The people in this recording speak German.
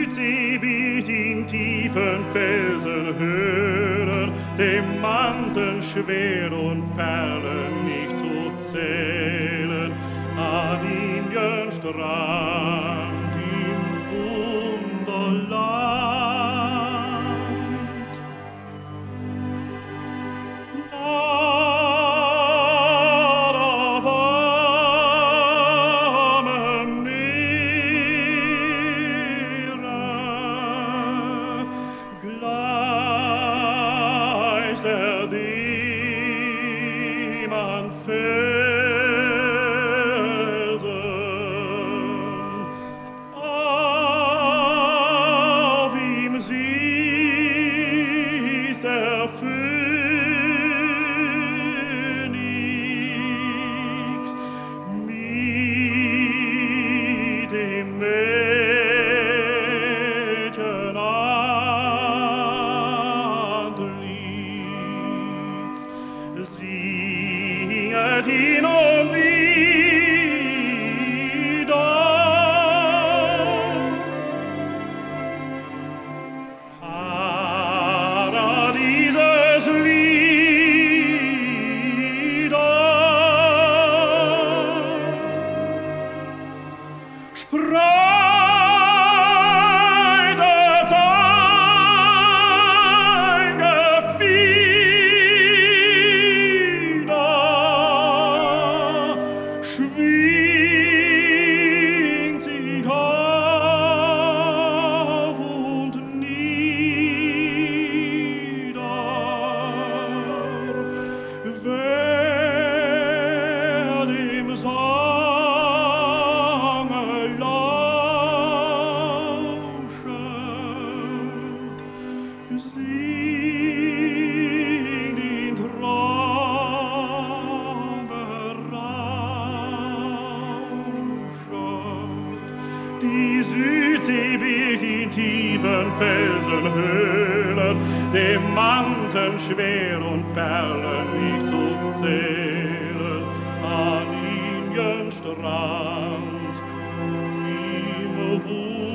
Südsee biegt in tiefen Felsenhöhlen, Diamanten schwer und Perlen nicht zu zählen, an Indiens Strand im Wunderland. Singet hin und wieder Paradieses Lieder. Spreiset sein Gefieder, schwingt sich auf und nieder. Wer dem Sange lauschet, singt in Traum berauschet. Die Südsee birgt in tiefen Felsenhöhlen, Diamanten schwer und Perlen nicht zu zählen, an Indiens Strand im